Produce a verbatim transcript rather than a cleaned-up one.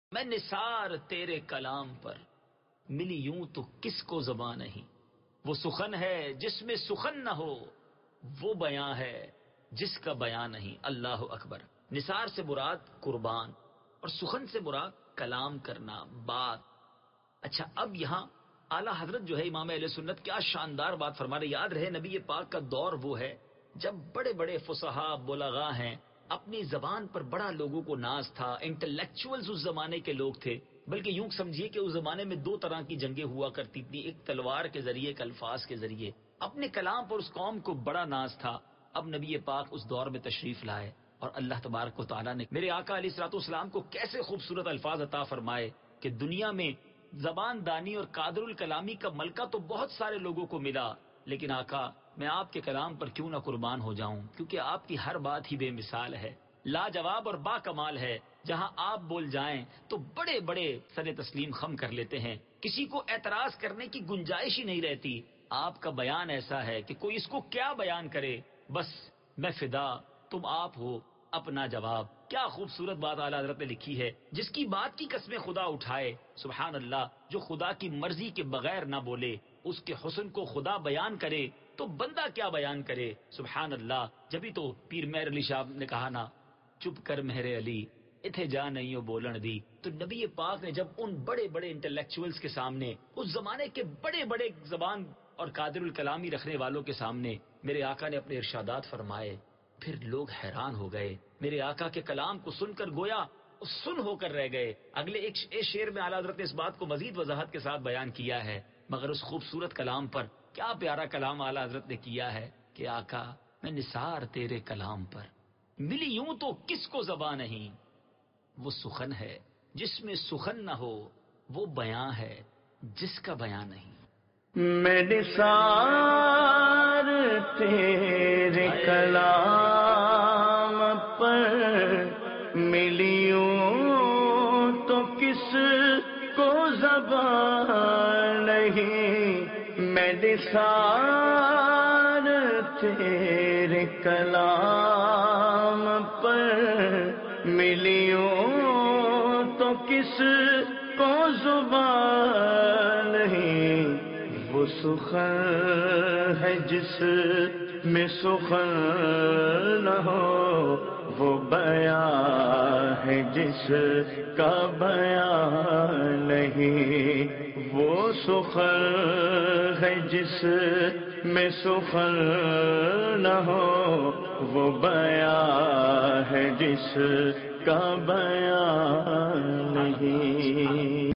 میں نثار تیرے کلام پر، ملی یوں تو کس کو زبان نہیں۔ وہ سخن ہے جس میں سخن نہ ہو، وہ بیاں ہے جس کا بیاں نہیں۔ اللہ اکبر۔ نثار سے مراد قربان اور سخن سے مراد کلام کرنا، بات۔ اچھا، اب یہاں اعلیٰ حضرت جو ہے امام اہل سنت کیا شاندار بات فرما رہے۔ یاد رہے نبی پاک کا دور وہ ہے جب بڑے بڑے فصحاء بلغاء ہیں، اپنی زبان پر بڑا لوگوں کو ناز تھا، انٹلیکچوئلز اس زمانے کے لوگ تھے۔ بلکہ یوں سمجھیے کہ اس زمانے میں دو طرح کی جنگیں ہوا کرتی تھی، ایک تلوار کے ذریعے، ایک الفاظ کے ذریعے۔ اپنے کلام پر اس قوم کو بڑا ناز تھا۔ اب نبی پاک اس دور میں تشریف لائے اور اللہ تبارک و تعالیٰ نے میرے آقا علیہ الصلوۃ والسلام کو کیسے خوبصورت الفاظ عطا فرمائے کہ دنیا میں زبان دانی اور قادر الکلامی کا ملکہ تو بہت سارے لوگوں کو ملا، لیکن آقا میں آپ کے کلام پر کیوں نہ قربان ہو جاؤں، کیونکہ آپ کی ہر بات ہی بے مثال ہے، لاجواب اور با کمال ہے۔ جہاں آپ بول جائیں تو بڑے بڑے سر تسلیم خم کر لیتے ہیں، کسی کو اعتراض کرنے کی گنجائش ہی نہیں رہتی۔ آپ کا بیان ایسا ہے کہ کوئی اس کو کیا بیان کرے، بس میں فدا، تم آپ ہو اپنا جواب۔ کیا خوبصورت بات اعلیٰ حضرت نے لکھی ہے۔ جس کی بات کی قسمیں خدا اٹھائے، سبحان اللہ، جو خدا کی مرضی کے بغیر نہ بولے، اس کے حسن کو خدا بیان کرے تو بندہ کیا بیان کرے، سبحان اللہ۔ جبھی تو پیر مہر علی شاہ نے کہا نا، چپ کر مہر علی اتھے جا نہیں ہو بولن دی۔ تو نبی پاک نے جب ان بڑے بڑے انٹلیکچوئلز کے سامنے، اس زمانے کے بڑے بڑے زبان اور قادر الکلامی رکھنے والوں کے سامنے میرے آقا نے اپنے ارشادات فرمائے، پھر لوگ حیران ہو گئے۔ میرے آقا کے کلام کو سن کر گویا سن ہو کر رہ گئے۔ اگلے ایک شعر میں اعلیٰ حضرت نے اس بات کو مزید وضاحت کے ساتھ بیان کیا ہے، مگر اس خوبصورت کلام پر کیا پیارا کلام اعلیٰ حضرت نے کیا ہے کہ آقا میں نثار تیرے کلام پر، ملی یوں تو کس کو زبان نہیں۔ وہ سخن ہے جس میں سخن نہ ہو، وہ بیاں ہے جس کا بیاں نہیں۔ میں نثار تیرے کلام پر، ملیوں تو کس کو زبان نہیں۔ میں نثار تیرے کلام پر، ملیوں تو کس کو زبان نہیں۔ وہ سخن ہے جس میں سخن نہ ہو، وہ بیاں ہے جس کا بیاں نہیں۔ وہ سخن ہے جس میں سخن نہ ہو، وہ بیاں ہے جس کا بیاں نہیں۔